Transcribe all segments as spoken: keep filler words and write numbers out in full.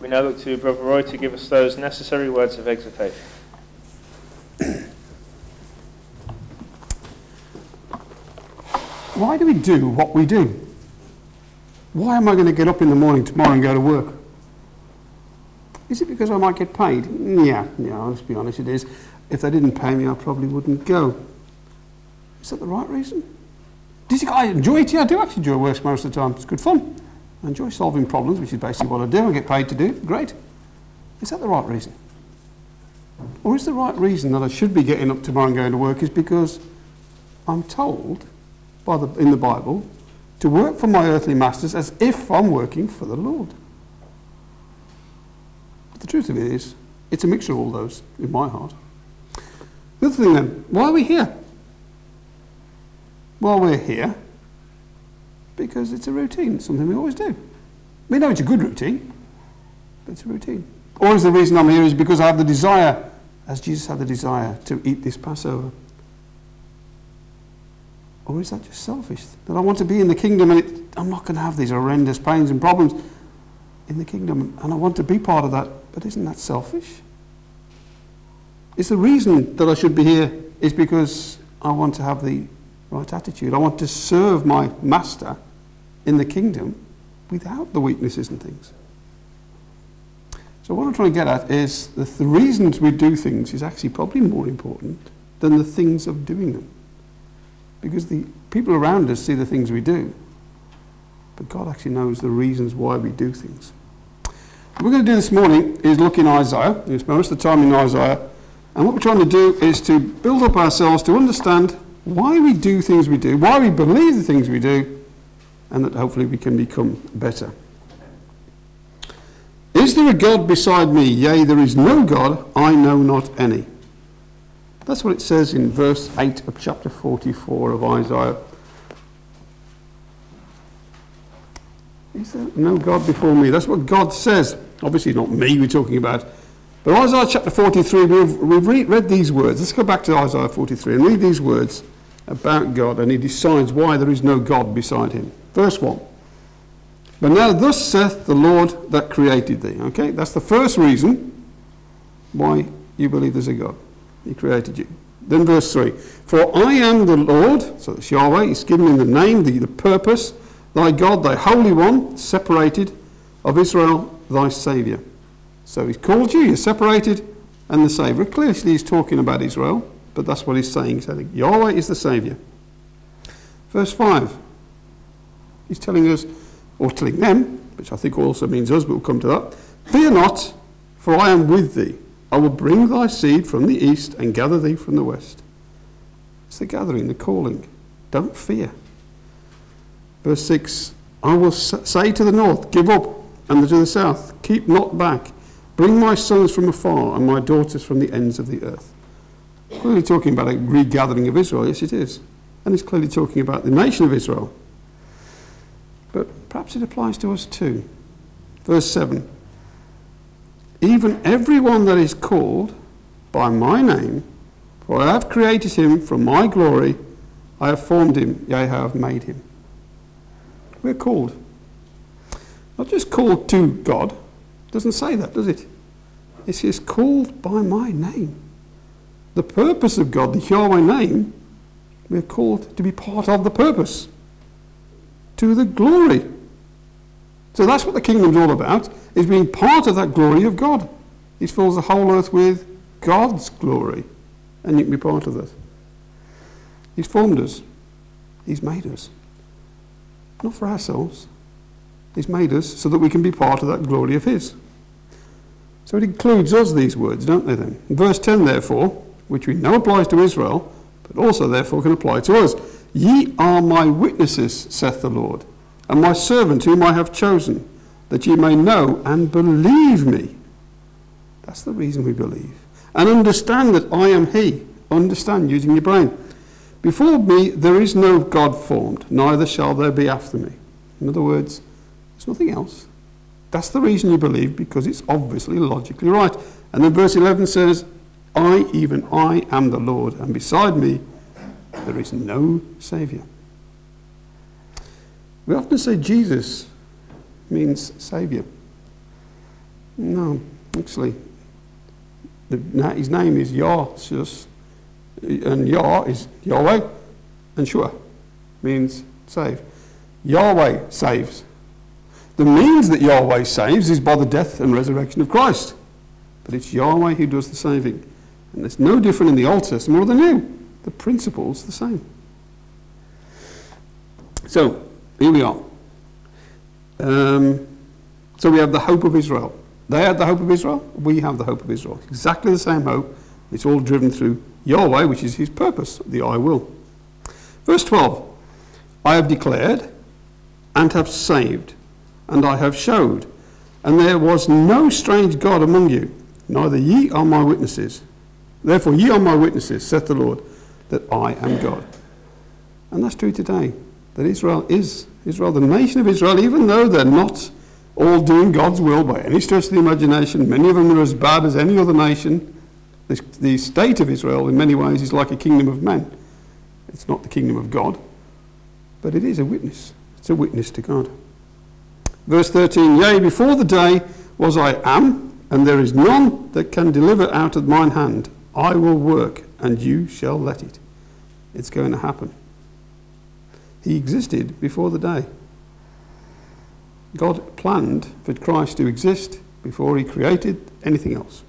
We now look to Brother Roy to give us those necessary words of exhortation. Why do we do what we do? Why am I going to get up in the morning tomorrow and go to work? Is it because I might get paid? Yeah, yeah, let's be honest, it is. If they didn't pay me, I probably wouldn't go. Is that the right reason? Does it, I enjoy it, yeah, I do actually enjoy work most of the time. It's good fun. I enjoy solving problems, which is basically what I do. I get paid to do. Great. Is that the right reason? Or is the right reason that I should be getting up tomorrow and going to work is because I'm told by the, in the Bible to work for my earthly masters as if I'm working for the Lord? But the truth of it is, it's a mixture of all those in my heart. The other thing then, why are we here? Well, we're here because it's a routine, something we always do. We know it's a good routine, but it's a routine. Or is the reason I'm here is because I have the desire, as Jesus had the desire, to eat this Passover? Or is that just selfish? That I want to be in the kingdom and it, I'm not going to have these horrendous pains and problems in the kingdom and I want to be part of that, but isn't that selfish? Is the reason that I should be here is because I want to have the right attitude. I want to serve my master in the kingdom without the weaknesses and things. So what I'm trying to get at is that the reasons we do things is actually probably more important than the things of doing them. Because the people around us see the things we do, but God actually knows the reasons why we do things. What we're going to do this morning is look in Isaiah. We spend most of the time in Isaiah. And what we're trying to do is to build up ourselves to understand why we do things we do, why we believe the things we do, and that hopefully we can become better. Is there a God beside me? Yea, there is no God, I know not any. That's what it says in verse eight of chapter forty-four of Isaiah. Is there no God before me? That's what God says. Obviously not me we're talking about. But Isaiah chapter forty-three, we've, we've read, read these words. Let's go back to Isaiah forty-three and read these words about God, and he decides why there is no God beside him. Verse one. But now thus saith the Lord that created thee. Okay, that's the first reason why you believe there's a God. He created you. Then verse three. For I am the Lord, so it's Yahweh, he's given him the name, the, the purpose, thy God, thy Holy One, separated, of Israel, thy Saviour. So he's called you, you're separated, and the Saviour. Clearly he's talking about Israel, but that's what he's saying. He's saying Yahweh is the Saviour. Verse five. He's telling us, or telling them, which I think also means us, but we'll come to that. Fear not, for I am with thee. I will bring thy seed from the east and gather thee from the west. It's the gathering, the calling. Don't fear. Verse six. I will say to the north, give up, and to the south, keep not back. Bring my sons from afar and my daughters from the ends of the earth. Clearly talking about a regathering of Israel. Yes, it is. And it's clearly talking about the nation of Israel. But perhaps it applies to us too. Verse seven. Even everyone that is called by my name, for I have created him from my glory, I have formed him, yea, I have made him. We're called. Not just called to God. It doesn't say that, does it? It says called by my name. The purpose of God, the Yahweh name, we're called to be part of the purpose. To the glory. So that's what the kingdom's all about, is being part of that glory of God. He fills the whole earth with God's glory, and you can be part of that. He's formed us. He's made us. Not for ourselves. He's made us so that we can be part of that glory of his. So it includes us, these words, don't they then? In verse ten, therefore, which we know applies to Israel, but also therefore can apply to us. Ye are my witnesses, saith the Lord, and my servant whom I have chosen, that ye may know and believe me. That's the reason we believe. And understand that I am he. Understand, using your brain. Before me there is no God formed, neither shall there be after me. In other words, there's nothing else. That's the reason you believe, because it's obviously logically right. And then verse eleven says, I, even I, am the Lord, and beside me there is no Saviour. We often say Jesus means Saviour. No, actually, the, his name is Yahshus, and Yah is Yahweh, and Shua means save. Yahweh saves. The means that Yahweh saves is by the death and resurrection of Christ. But it's Yahweh who does the saving. And it's no different in the Old Testament or the New. The principle's the same. So, here we are. Um, so we have the hope of Israel. They had the hope of Israel. We have the hope of Israel. Exactly the same hope. It's all driven through Yahweh, which is his purpose, the I will. Verse twelve. I have declared and have saved, and I have showed, and there was no strange God among you, neither ye are my witnesses. Therefore ye are my witnesses, saith the Lord, that I am God. And that's true today, that Israel is, Israel, the nation of Israel, even though they're not all doing God's will by any stretch of the imagination, many of them are as bad as any other nation. The, the state of Israel in many ways is like a kingdom of men. It's not the kingdom of God, but it is a witness. It's a witness to God. Verse thirteen, yea, before the day was I am, and there is none that can deliver out of mine hand. I will work, and you shall let it. It's going to happen. He existed before the day. God planned for Christ to exist before he created anything else.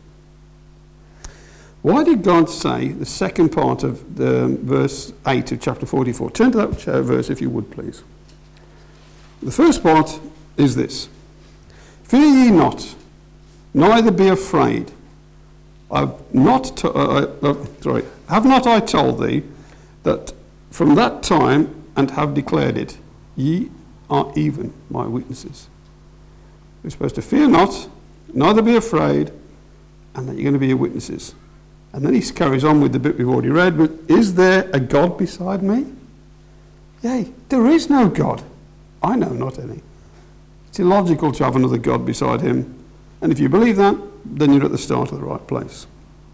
Why did God say the second part of the verse eight of chapter forty-four? Turn to that verse if you would, please. The first part is this. Fear ye not, neither be afraid. I've not to, uh, uh, sorry, have not I told thee that from that time and have declared it, ye are even my witnesses. You're supposed to fear not, neither be afraid, and that you're going to be your witnesses. And then he carries on with the bit we've already read, but is there a God beside me? Yea, there is no God. I know not any. It's illogical to have another God beside him. And if you believe that, then you're at the start of the right place.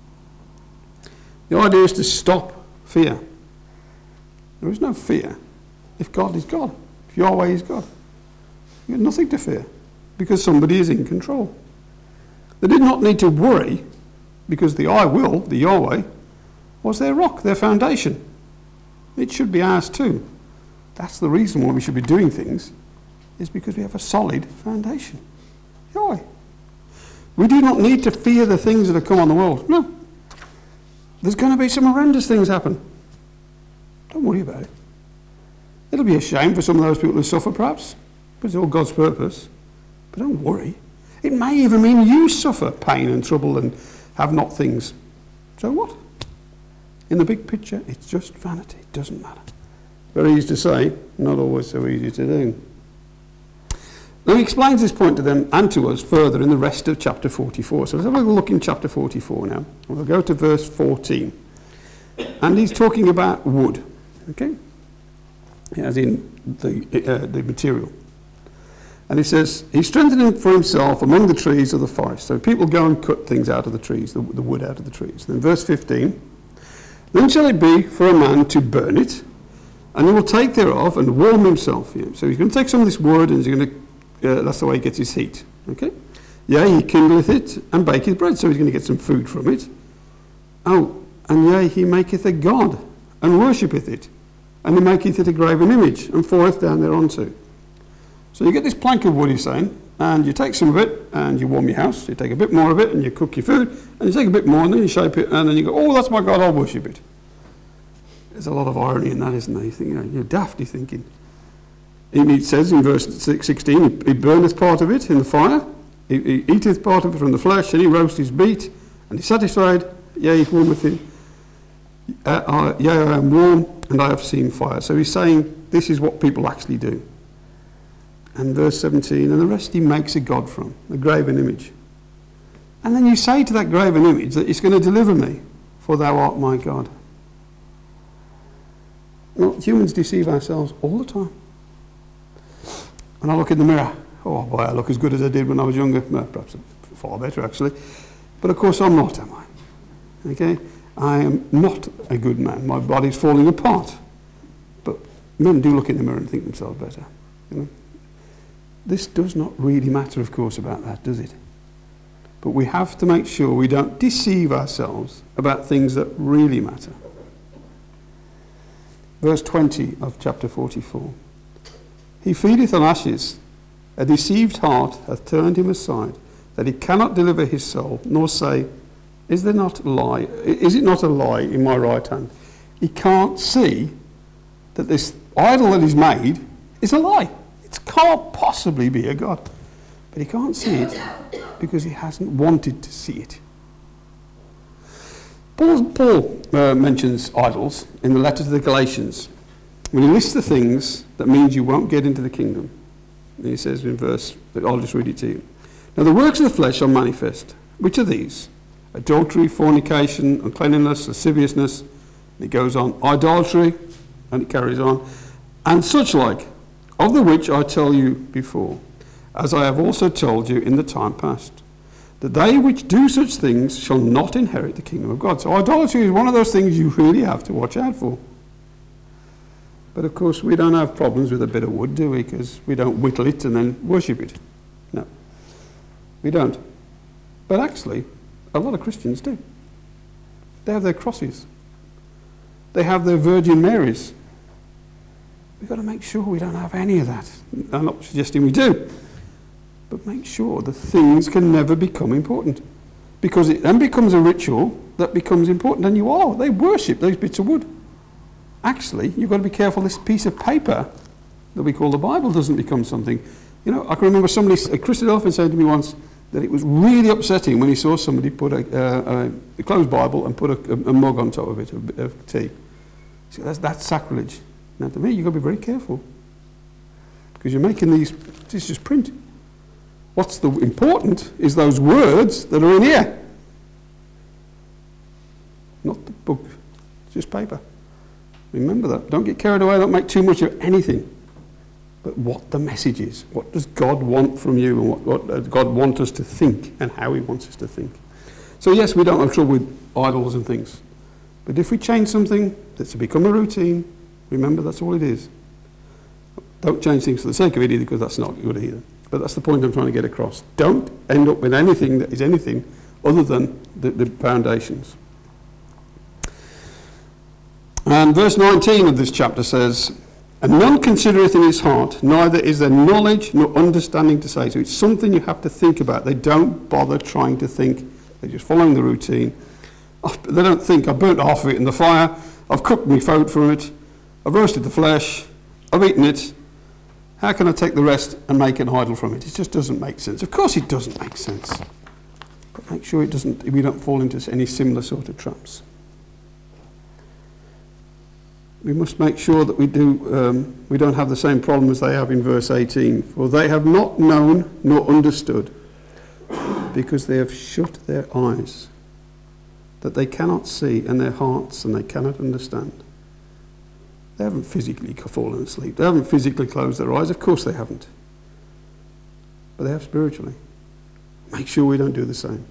The idea is to stop fear. There is no fear if God is God, if Yahweh is God. You have nothing to fear because somebody is in control. They did not need to worry because the I will, the Yahweh, was their rock, their foundation. It should be ours too. That's the reason why we should be doing things, is because we have a solid foundation. Yahweh. We do not need to fear the things that have come on the world. No. There's going to be some horrendous things happen. Don't worry about it. It'll be a shame for some of those people who suffer, perhaps, but it's all God's purpose. But don't worry. It may even mean you suffer pain and trouble and have not things. So what? In the big picture, it's just vanity. It doesn't matter. Very easy to say, not always so easy to do. Now he explains this point to them and to us further in the rest of chapter forty-four. So let's have a look in chapter forty-four now. We'll go to verse fourteen. And he's talking about wood, okay? As in the, uh, the material. And he says, he strengthened him for himself among the trees of the forest. So people go and cut things out of the trees, the, the wood out of the trees. Then verse fifteen, then shall it be for a man to burn it, and he will take thereof and warm himself. Yeah. So he's going to take some of this wood and he's going to, uh, that's the way he gets his heat. Okay? Yea, he kindleth it and baketh bread. So he's going to get some food from it. Oh, and yea, he maketh a god and worshippeth it. And he maketh it a graven image and falleth down thereunto. So you get this plank of wood, he's saying, and you take some of it and you warm your house. You take a bit more of it and you cook your food. And you take a bit more and then you shape it and then you go, oh, that's my God, I'll worship it. There's a lot of irony in that, isn't there? You think, you know, you're daft, you're thinking. It says in verse sixteen, he burneth part of it in the fire, he, he eateth part of it from the flesh, and he roasts his meat, and he's satisfied, yea, he warmeth him. Uh, uh, yea, I am warm, and I have seen fire. So he's saying this is what people actually do. And verse seventeen, and the rest he makes a god from, a graven image. And then you say to that graven image that it's going to deliver me, for thou art my God. Well, humans deceive ourselves all the time. When I look in the mirror, oh boy, I look as good as I did when I was younger. No, perhaps far better actually. But of course I'm not, am I? Okay? I am not a good man. My body's falling apart. But men do look in the mirror and think themselves better. You know? This does not really matter, of course, about that, does it? But we have to make sure we don't deceive ourselves about things that really matter. Verse twenty of chapter forty-four. He feedeth on ashes. A deceived heart hath turned him aside, that he cannot deliver his soul, nor say, Is there not a lie? Is it not a lie in my right hand? He can't see that this idol that he's made is a lie. It can't possibly be a God. But he can't see it because he hasn't wanted to see it. Paul, Paul uh, mentions idols in the letter to the Galatians. When he lists the things that means you won't get into the kingdom. And he says in verse, I'll just read it to you. Now the works of the flesh are manifest. Which are these? Adultery, fornication, uncleanness, lasciviousness. And it goes on. Idolatry, and it carries on. And such like, of the which I tell you before, as I have also told you in the time past, that they which do such things shall not inherit the kingdom of God. So idolatry is one of those things you really have to watch out for. But of course, we don't have problems with a bit of wood, do we? Because we don't whittle it and then worship it. No, we don't. But actually, a lot of Christians do. They have their crosses. They have their Virgin Marys. We've got to make sure we don't have any of that. I'm not suggesting we do. But make sure that things can never become important. Because it then becomes a ritual that becomes important. And you are. They worship those bits of wood. Actually, you've got to be careful this piece of paper that we call the Bible doesn't become something. You know, I can remember somebody, Chris Adelphin said to me once that it was really upsetting when he saw somebody put a, uh, a closed Bible and put a, a mug on top of it, of, of tea. He said, that's, that's sacrilege. Now to me, you've got to be very careful. Because you're making these, this is just print. What's the important is those words that are in here. Not the book, it's just paper. Remember that. Don't get carried away, don't make too much of anything. But what the message is. What does God want from you, and what, what does God want us to think, and how he wants us to think. So yes, we don't have trouble with idols and things. But if we change something that's to become a routine, remember that's all it is. Don't change things for the sake of it either, because that's not good either. But that's the point I'm trying to get across. Don't end up with anything that is anything other than the, the foundations. And verse nineteen of this chapter says, And none considereth in his heart, neither is there knowledge nor understanding to say. So it's something you have to think about. They don't bother trying to think. They're just following the routine. They don't think, I've burnt half of it in the fire, I've cooked my food from it, I've roasted the flesh, I've eaten it. How can I take the rest and make an idol from it? It just doesn't make sense. Of course it doesn't make sense. But make sure it doesn't, we don't fall into any similar sort of traps. We must make sure that we do. Um, we don't have the same problem as they have in verse eighteen. For they have not known nor understood, because they have shut their eyes, that they cannot see, and their hearts, and they cannot understand. They haven't physically fallen asleep. They haven't physically closed their eyes. Of course they haven't. But they have spiritually. Make sure we don't do the same.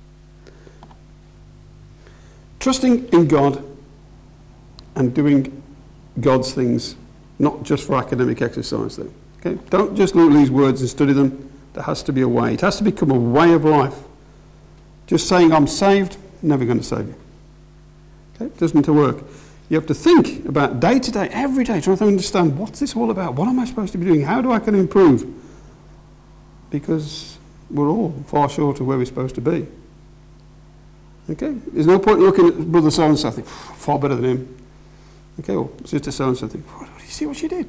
Trusting in God and doing God's things, not just for academic exercise though. Okay? Don't just look at these words and study them. There has to be a way. It has to become a way of life. Just saying I'm saved, never going to save you. Okay? It doesn't work. You have to think about day to day, every day, trying to understand what's this all about? What am I supposed to be doing? How do I can improve? Because we're all far short of where we're supposed to be. Okay? There's no point looking at brother so-and-so and think, far better than him. Okay, well, sister so-and-so think, oh, do you see what she did?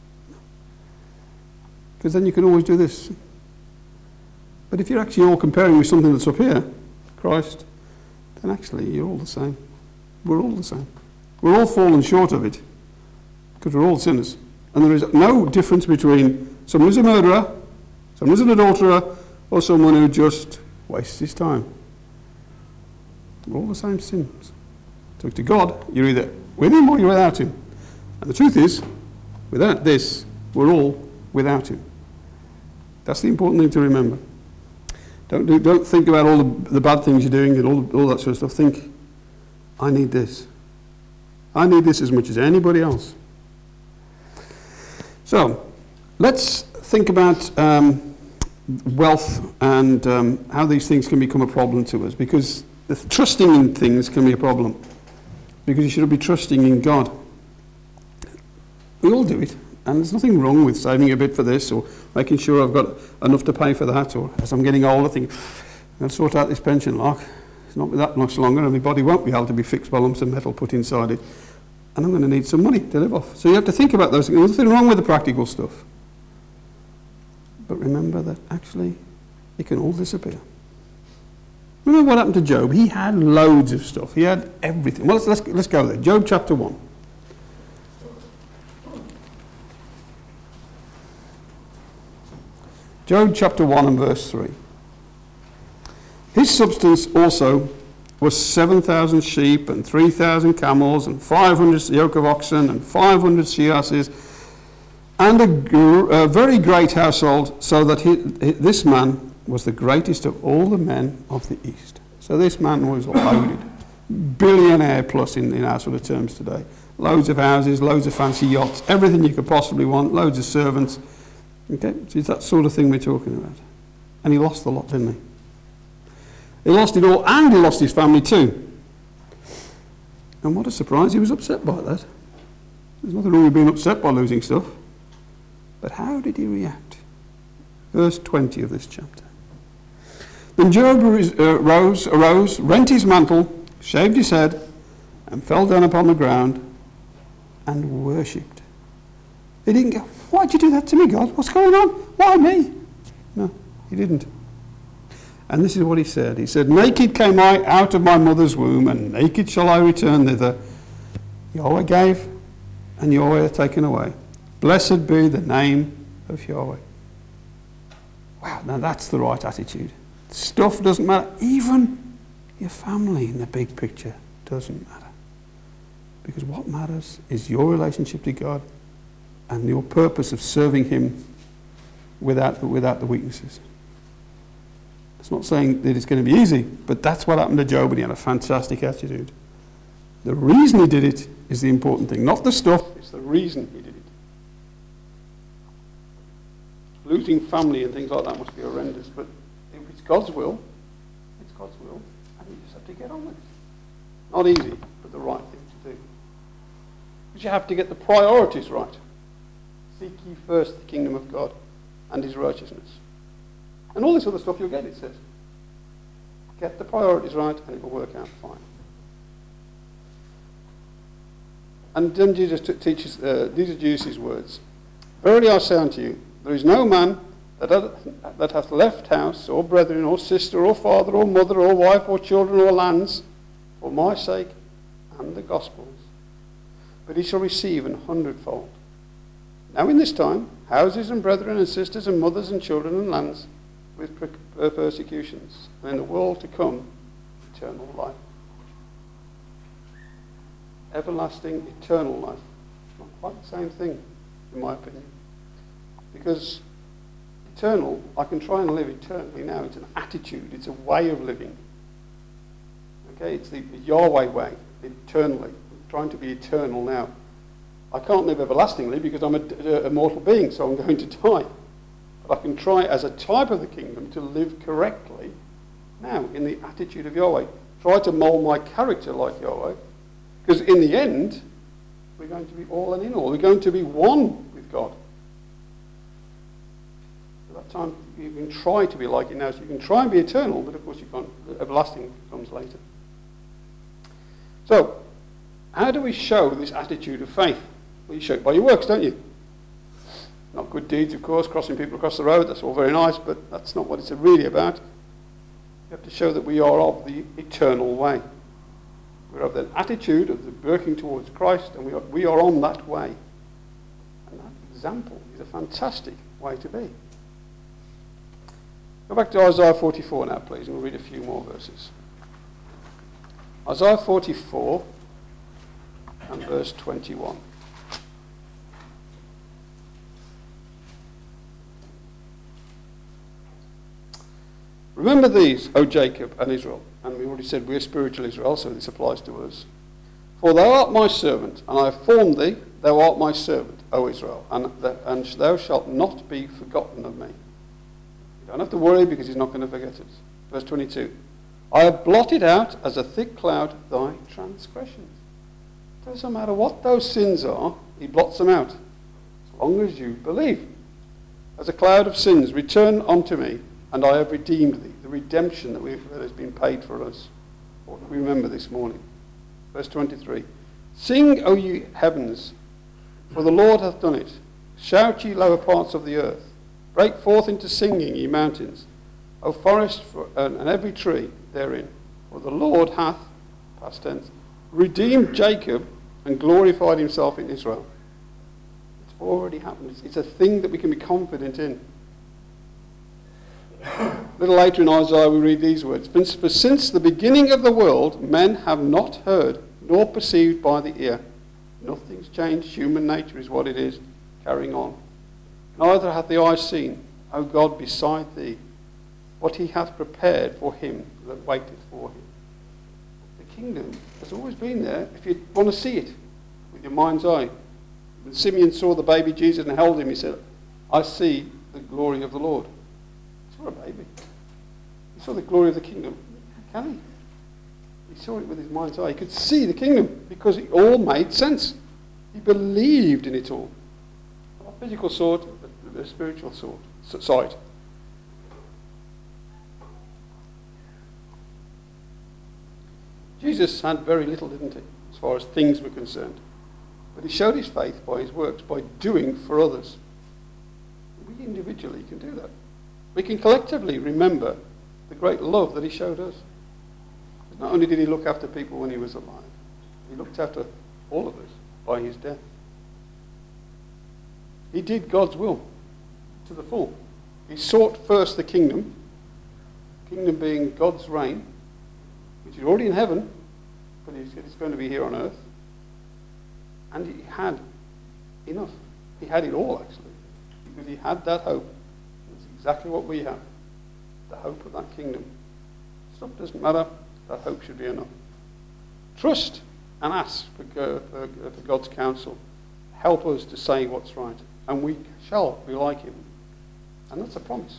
Because then you can always do this. But if you're actually all comparing with something that's up here, Christ, then actually you're all the same. We're all the same. We're all fallen short of it, because we're all sinners. And there is no difference between someone who's a murderer, someone who's an adulterer, or someone who just wastes his time. We're all the same sins. So to God, you're either with him or you're without him. And the truth is, without this, we're all without him. That's the important thing to remember. Don't, do, don't think about all the, the bad things you're doing and all, all that sort of stuff. Think, I need this. I need this as much as anybody else. So, let's think about um, wealth and um, how these things can become a problem to us, because the trusting in things can be a problem, because you should be trusting in God. We all do it, and there's nothing wrong with saving a bit for this or making sure I've got enough to pay for that, or as I'm getting older, think, I'll sort out this pension lock. It's not that much longer, and my body won't be able to be fixed by lumps of metal put inside it, and I'm going to need some money to live off. So you have to think about those things. There's nothing wrong with the practical stuff. But remember that actually it can all disappear. Remember what happened to Job? He had loads of stuff. He had everything. Well, let's, let's, let's go there. Job chapter one. Job chapter one and verse three. His substance also was seven thousand sheep and three thousand camels and five hundred yoke of oxen and five hundred she asses, and a, gr- a very great household, so that he, he, this man was the greatest of all the men of the East. So this man was loaded. Billionaire plus in, in our sort of terms today. Loads of houses, loads of fancy yachts, everything you could possibly want, loads of servants. Okay, so it's that sort of thing we're talking about. And he lost a lot, didn't he? He lost it all, and he lost his family too. And what a surprise, he was upset by that. There's nothing wrong with being upset by losing stuff. But how did he react? Verse twenty of this chapter. Then Job arose, arose, rent his mantle, shaved his head, and fell down upon the ground and worshipped. He didn't go, why'd you do that to me, God? What's going on? Why me? No, he didn't. And this is what he said. He said, naked came I out of my mother's womb, and naked shall I return thither. Yahweh gave, and Yahweh hath taken away. Blessed be the name of Yahweh. Wow, now that's the right attitude. Stuff doesn't matter. Even your family in the big picture doesn't matter. Because what matters is your relationship to God and your purpose of serving him without the, without the weaknesses. It's not saying that it's going to be easy, but that's what happened to Job, and he had a fantastic attitude. The reason he did it is the important thing, not the stuff. It's the reason he did it. Losing family and things like that must be horrendous, but if it's God's will, it's God's will, and you just have to get on with it. Not easy, but the right thing to do. But you have to get the priorities right. Seek ye first the kingdom of God and his righteousness. And all this other stuff you'll get, it says. Get the priorities right and it will work out fine. And then Jesus t- teaches, uh, these are Jesus' words. Verily I say unto you, there is no man that hath, that hath left house or brethren or sister or father or mother or wife or children or lands for my sake and the gospel's, but he shall receive an hundredfold. Now in this time, houses and brethren and sisters and mothers and children and lands, with persecutions, and in the world to come, eternal life. Everlasting, eternal life. Not quite the same thing, in my opinion. Because eternal, I can try and live eternally now. It's an attitude, it's a way of living. Okay, it's the Yahweh way, eternally. I'm trying to be eternal now. I can't live everlastingly because I'm a, a mortal being, so I'm going to die. I can try as a type of the kingdom to live correctly now in the attitude of Yahweh. Try to mould my character like Yahweh, because in the end, we're going to be all and in all. We're going to be one with God. At that time, you can try to be like it now. So you can try and be eternal, but of course you can't. Everlasting comes later. So, how do we show this attitude of faith? Well, you show it by your works, don't you? Not good deeds, of course, crossing people across the road, that's all very nice, but that's not what it's really about. You have to show that we are of the eternal way. We're of the attitude of the working towards Christ, and we are, we are on that way. And that example is a fantastic way to be. Go back to Isaiah forty-four now, please, and we'll read a few more verses. Isaiah forty-four and verse twenty-one. Remember these, O Jacob and Israel. And we already said we're spiritual Israel, so this applies to us. For thou art my servant, and I have formed thee. Thou art my servant, O Israel, and, the, and thou shalt not be forgotten of me. You Don't have to worry because he's not going to forget us. Verse twenty-two. I have blotted out as a thick cloud thy transgressions. Doesn't matter what those sins are, he blots them out. As long as you believe. As a cloud of sins, return unto me, and I have redeemed thee. The redemption that, we, that has been paid for us. What do we remember this morning? Verse twenty-three. Sing, O ye heavens, for the Lord hath done it. Shout, ye lower parts of the earth. Break forth into singing, ye mountains. O forest for, and, and every tree therein. For the Lord hath, past tense, redeemed Jacob and glorified himself in Israel. It's already happened. It's, it's a thing that we can be confident in. A little later in Isaiah we read these words. For since the beginning of the world men have not heard nor perceived by the ear. Nothing's changed. Human nature is what it is. Carrying on. Neither hath the eye seen, O God, beside thee, what he hath prepared for him that waiteth for him. The kingdom has always been there if you want to see it with your mind's eye. When Simeon saw the baby Jesus and held him, he said, I see the glory of the Lord. He saw a baby. He saw the glory of the kingdom. How can he? He saw it with his mind's eye. He could see the kingdom because it all made sense. He believed in it all. Not a physical sort, but a spiritual sort, side. Jesus had very little, didn't he, as far as things were concerned. But he showed his faith by his works, by doing for others. We individually can do that. We can collectively remember the great love that he showed us. Not only did he look after people when he was alive, he looked after all of us by his death. He did God's will to the full. He sought first the kingdom, kingdom being God's reign, which is already in heaven, but it's going to be here on earth. And he had enough. He had it all, actually, because he had that hope. That's exactly what we have, the hope of that kingdom. Stuff doesn't matter. That hope should be enough. Trust and ask for, for, for God's counsel. Help us to say what's right, and we shall be like him. And that's a promise.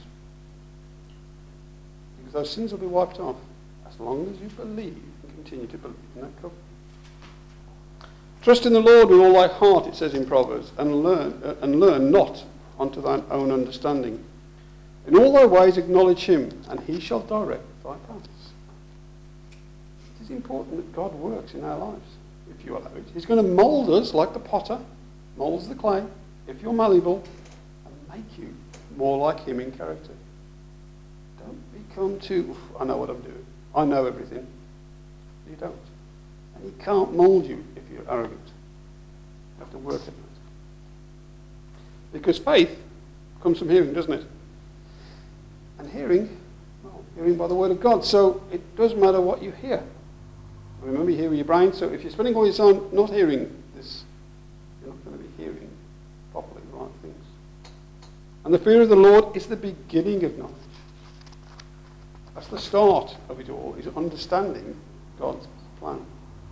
Because those sins will be wiped off as long as you believe and continue to believe in that covenant. Trust in the Lord with all thy heart, it says in Proverbs, and learn uh, and learn not unto thine own understanding. In all thy ways acknowledge him, and he shall direct thy paths. It is important that God works in our lives, if you allow it. He's going to mould us like the potter moulds the clay, if you're malleable, and make you more like him in character. Don't become too, I know what I'm doing. I know everything. You don't. And he can't mould you if you're arrogant. You have to work at it. Because faith comes from hearing, doesn't it? And hearing, well, hearing by the word of God. So it doesn't matter what you hear. Remember, you hear with your brain. So if you're spending all your time not hearing this, you're not going to be hearing properly the right things. And the fear of the Lord is the beginning of knowledge. That's the start of it all, is understanding God's plan.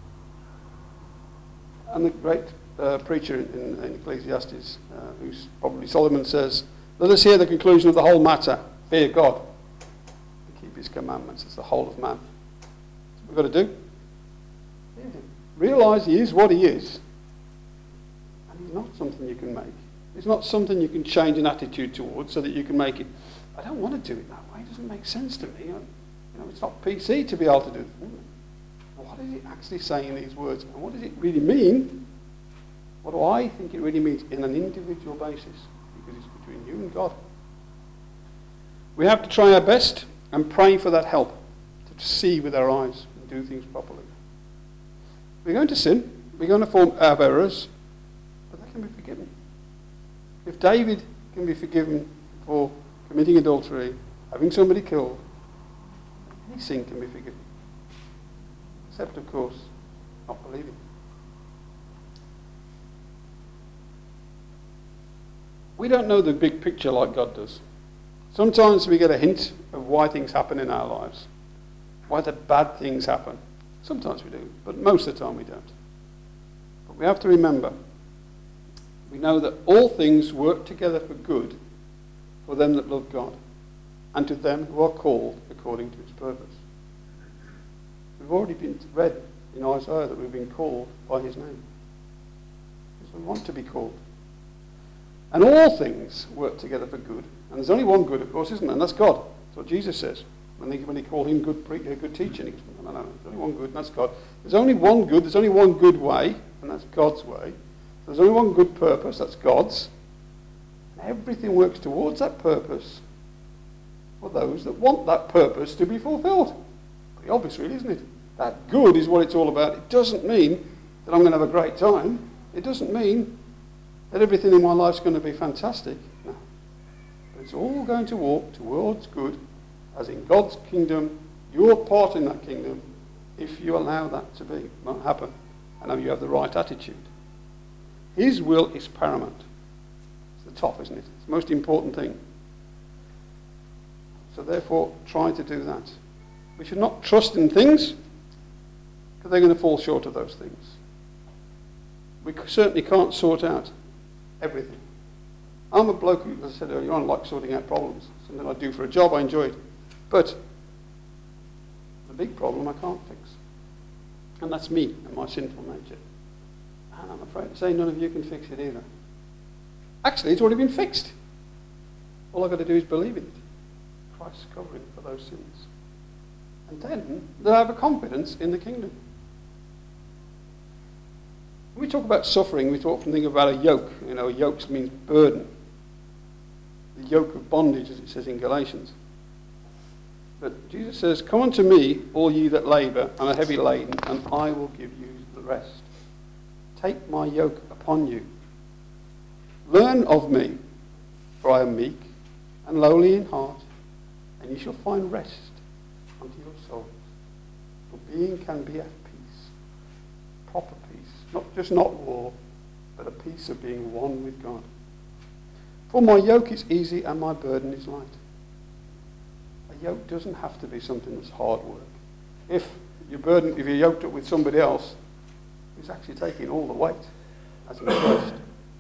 And the great uh, preacher in, in Ecclesiastes, uh, who's probably Solomon, says, let us hear the conclusion of the whole matter. Fear God and keep his commandments. It's the whole of man. That's what we've got to do. Fear him. Realise he is what he is. And he's not something you can make. It's not something you can change an attitude towards so that you can make it. I don't want to do it that way. It doesn't make sense to me. You know, it's not P C to be able to do it. What is it actually saying in these words? And what does it really mean? What do I think it really means in an individual basis? Because it's between you and God. We have to try our best and pray for that help to see with our eyes and do things properly. We're going to sin. We're going to form, have errors. But they can be forgiven. If David can be forgiven for committing adultery, having somebody killed, any sin can be forgiven. Except, of course, not believing. We don't know the big picture like God does. Sometimes we get a hint of why things happen in our lives, why the bad things happen. Sometimes we do, but most of the time we don't. But we have to remember, we know that all things work together for good for them that love God, and to them who are called according to his purpose. We've already been read in Isaiah that we've been called by his name. Because we want to be called. And all things work together for good. And there's only one good, of course, isn't there? And that's God. That's what Jesus says. When they, when they call him good, pre- uh, good teaching, he goes, no, no, no, there's only one good, and that's God. There's only one good, there's only one good way, and that's God's way. There's only one good purpose, that's God's. And everything works towards that purpose for those that want that purpose to be fulfilled. Pretty obvious, really, isn't it? That good is what it's all about. It doesn't mean that I'm going to have a great time. It doesn't mean that everything in my life's going to be fantastic. No. But it's all going to walk towards good, as in God's kingdom. You're part in that kingdom if you allow that to be. It won't happen. I know you have the right attitude. His will is paramount. It's the top, isn't it? It's the most important thing. So therefore, try to do that. We should not trust in things, because they're going to fall short of those things. We certainly can't sort out everything. I'm a bloke who, as I said earlier on, like sorting out problems. Something I do for a job, I enjoy it. But the big problem I can't fix. And that's me and my sinful nature. And I'm afraid to say none of you can fix it either. Actually, it's already been fixed. All I've got to do is believe in it. Christ's covering for those sins. And then they'll have a confidence in the kingdom. When we talk about suffering, we often think about a yoke. You know, yoke means burden. The yoke of bondage, as it says in Galatians. But Jesus says, come unto me, all ye that labour and are heavy laden, and I will give you the rest. Take my yoke upon you. Learn of me, for I am meek and lowly in heart, and ye shall find rest unto your souls. For being can be at peace, proper peace, not just not war, but a peace of being one with God. For my yoke is easy and my burden is light. A yoke doesn't have to be something that's hard work. If your burden, if you're yoked up with somebody else, who's actually taking all the weight, as in Christ.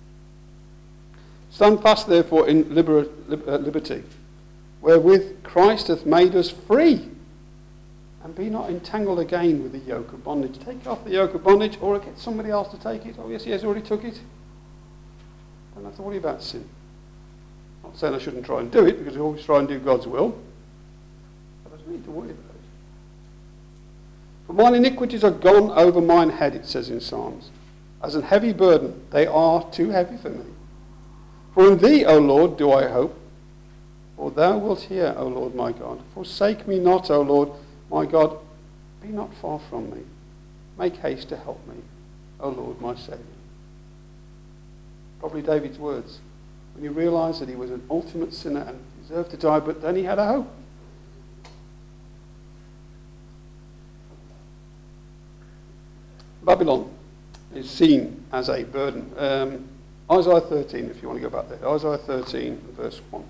Stand fast, therefore, in liber- liberty, wherewith Christ hath made us free, and be not entangled again with the yoke of bondage. Take off the yoke of bondage, or get somebody else to take it. Oh yes, he has already took it. Don't have to worry about sin. I'm not saying I shouldn't try and do it, because we always try and do God's will. But I don't need to worry about it. For mine iniquities are gone over mine head, it says in Psalms. As an heavy burden, they are too heavy for me. For in thee, O Lord, do I hope. For thou wilt hear, O Lord my God. Forsake me not, O Lord my God. Be not far from me. Make haste to help me, O Lord my Saviour. Probably David's words, when he realised that he was an ultimate sinner and deserved to die, but then he had a hope. Babylon is seen as a burden. Um, Isaiah thirteen, if you want to go back there. Isaiah thirteen, verse one.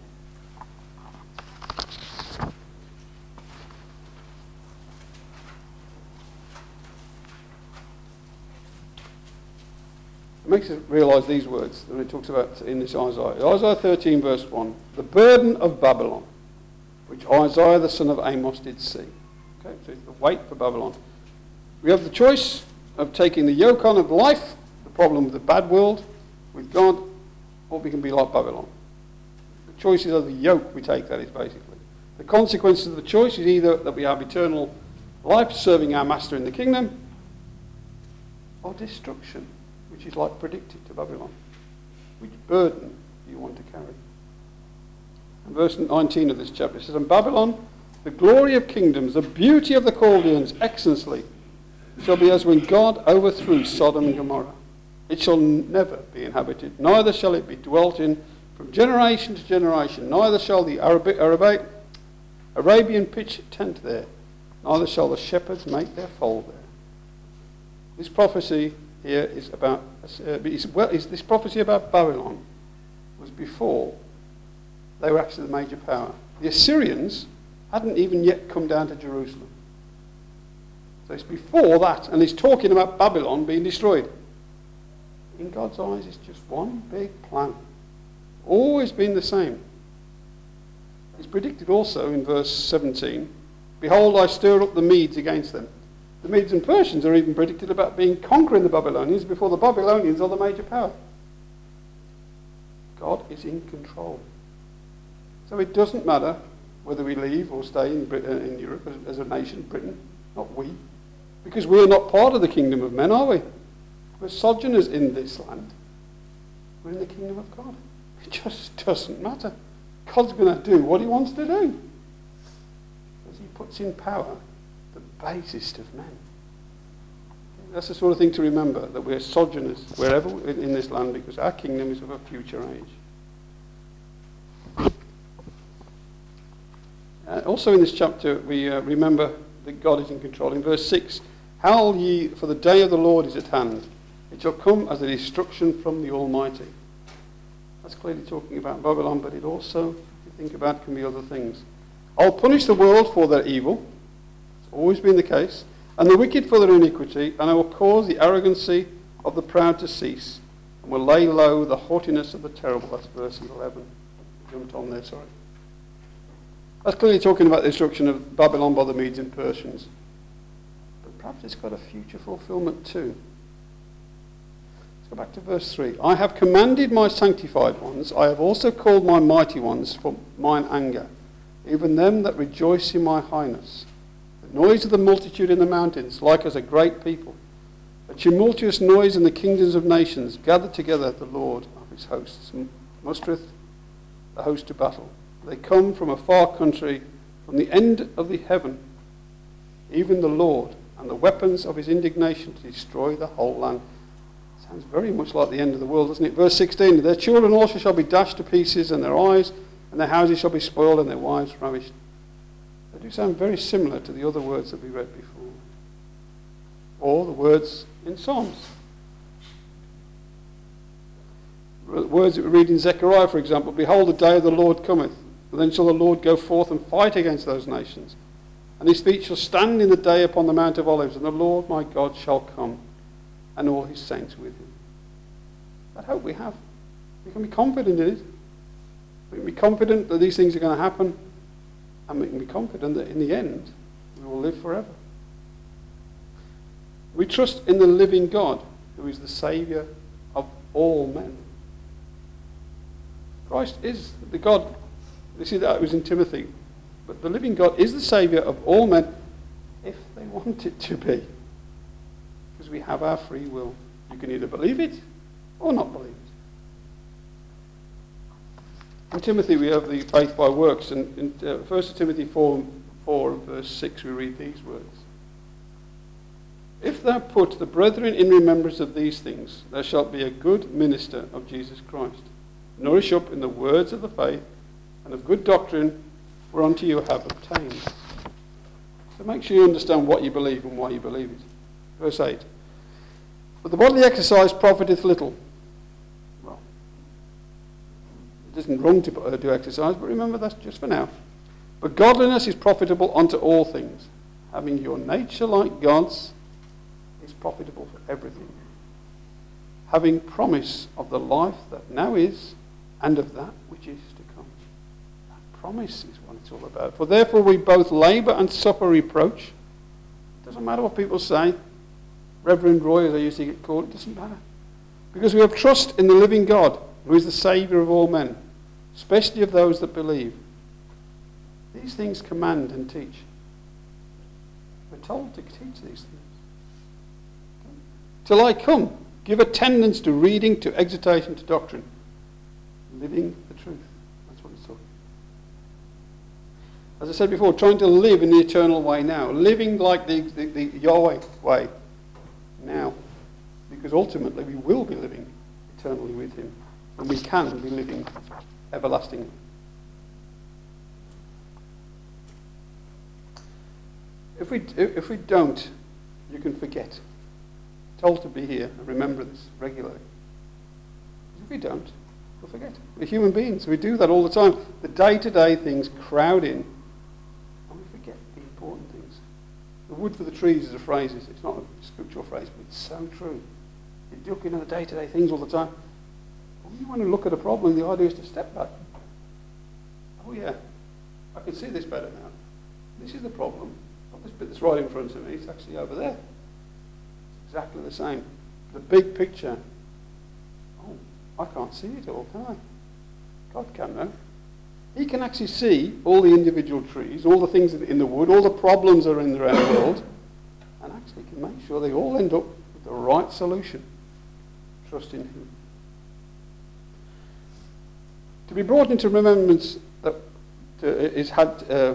It makes us realise these words when it talks about in this Isaiah. Isaiah thirteen, verse one. The burden of Babylon, which Isaiah the son of Amos did see. Okay, so it's the weight for Babylon. We have the choice of taking the yoke on of life, the problem with the bad world, with God, or we can be like Babylon. The choice is of the yoke we take, that is basically. The consequences of the choice is either that we have eternal life serving our master in the kingdom, or destruction, which is like predicted to Babylon. Which burden do you want to carry? And verse nineteen of this chapter says, and Babylon, the glory of kingdoms, the beauty of the Chaldeans, excellency, shall be as when God overthrew Sodom and Gomorrah. It shall never be inhabited, neither shall it be dwelt in from generation to generation, neither shall the Arabi- Arabi- Arabian pitch tent there, neither shall the shepherds make their fold there. This prophecy here is about, uh, is, well, is this prophecy about Babylon was before they were actually the major power. The Assyrians hadn't even yet come down to Jerusalem. So it's before that, and he's talking about Babylon being destroyed. In God's eyes, it's just one big plan. Always been the same. It's predicted also in verse seventeen, behold, I stir up the Medes against them. The Medes and Persians are even predicted about being conquering the Babylonians before the Babylonians are the major power. God is in control. So it doesn't matter whether we leave or stay in, Britain, in Europe as, as a nation, Britain, not we, because we're not part of the kingdom of men, are we? We're sojourners in this land. We're in the kingdom of God. It just doesn't matter. God's going to do what he wants to do. Because he puts in power the basest of men. That's the sort of thing to remember, that we're sojourners wherever in this land because our kingdom is of a future age. Uh, also in this chapter we uh, remember that God is in control. In verse six, howl ye, for the day of the Lord is at hand. It shall come as a destruction from the Almighty. That's clearly talking about Babylon, but it also, if you think about it, can be other things. I'll punish the world for their evil. It's always been the case. And the wicked for their iniquity, and I will cause the arrogancy of the proud to cease, and will lay low the haughtiness of the terrible. That's verse eleven. Jumped on there, sorry. That's clearly talking about the destruction of Babylon by the Medes and Persians. But perhaps it's got a future fulfillment too. Let's go back to verse three. I have commanded my sanctified ones, I have also called my mighty ones for mine anger, even them that rejoice in my highness. The noise of the multitude in the mountains, like as a great people. A tumultuous noise in the kingdoms of nations, gathered together the Lord of his hosts, mustereth the host to battle. They come from a far country, from the end of the heaven, even the Lord, and the weapons of his indignation to destroy the whole land. Sounds very much like the end of the world, doesn't it? Verse sixteen, their children also shall be dashed to pieces, and their eyes and their houses shall be spoiled, and their wives ravished. They do sound very similar to the other words that we read before. Or the words in Psalms. Words that we read in Zechariah, for example. Behold, the day of the Lord cometh. And then shall the Lord go forth and fight against those nations. And his feet shall stand in the day upon the Mount of Olives. And the Lord my God shall come, and all his saints with him. That hope we have. We can be confident in it. We can be confident that these things are going to happen. And we can be confident that in the end, we will live forever. We trust in the living God, who is the Saviour of all men. Christ is the God. You see, that was in Timothy. But the living God is the Saviour of all men, if they want it to be. Because we have our free will. You can either believe it or not believe it. In Timothy we have the faith by works, and in uh, First Timothy four, four and verse six we read these words. If thou put the brethren in remembrance of these things, thou shalt be a good minister of Jesus Christ, nourish up in the words of the faith and of good doctrine whereunto you have obtained. So make sure you understand what you believe and why you believe it. Verse eight. But the bodily exercise profiteth little. Well, it isn't wrong to do exercise, but remember that's just for now. But godliness is profitable unto all things. Having your nature like God's is profitable for everything. Having promise of the life that now is, and of that which is to come. That promise is what it's all about. For therefore we both labour and suffer reproach. It doesn't matter what people say. Reverend Roy, as I used to get called, it doesn't matter. Because we have trust in the living God, who is the Saviour of all men, especially of those that believe. These things command and teach. We're told to teach these things. Till I come, give attendance to reading, to exhortation, to doctrine. Living the truth. That's what it's talking about. As I said before, trying to live in the eternal way now. Living like the, the, the Yahweh way now. Because ultimately we will be living eternally with him. And we can be living everlastingly. If we, if we don't, you can forget. Told to be here and remember this regularly. If we don't, we'll forget. We're human beings. We do that all the time. The day-to-day things crowd in, and we forget the important things. The wood for the trees is a phrase. It's not a scriptural phrase, but it's so true. You're looking at the day-to-day things all the time. When you want to look at a problem, the idea is to step back. Oh yeah, I can see this better now. This is the problem. Not this bit that's right in front of me, it's actually over there. It's exactly the same. The big picture. Oh, I can't see it all, can I? God can, though. He can actually see all the individual trees, all the things in the wood, all the problems that are in the world, and actually can make sure they all end up with the right solution. Trust in Him. To be brought into remembrance that uh, is had. Uh,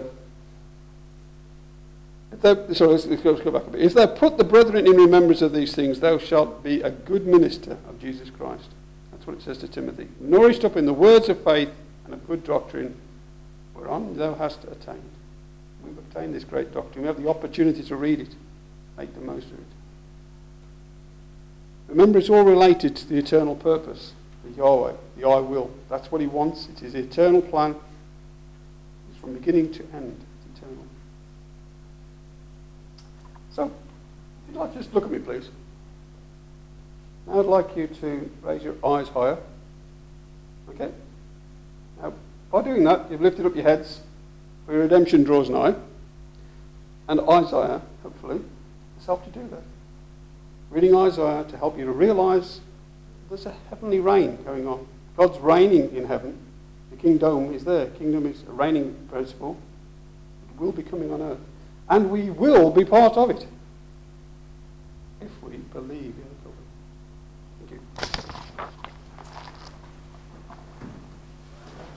if thou, sorry, let's, let's, go, let's go back a bit. If thou put the brethren in remembrance of these things, thou shalt be a good minister of Jesus Christ. That's what it says to Timothy. Nourished up in the words of faith and of good doctrine, whereon thou hast attained. We've obtained this great doctrine. We have the opportunity to read it. Make the most of it. Remember, it's all related to the eternal purpose, the Yahweh, the I will. That's what He wants. It's His eternal plan. It's from beginning to end. It's eternal. So, if you'd like to just look at me, please. Now I'd like you to raise your eyes higher. Okay? Now, by doing that, you've lifted up your heads, for your redemption draws nigh. And Isaiah, hopefully, has helped you do that. Reading Isaiah to help you to realise there's a heavenly reign going on. God's reigning in heaven. The kingdom is there. Kingdom is a reigning principle. It will be coming on earth. And we will be part of it if we believe in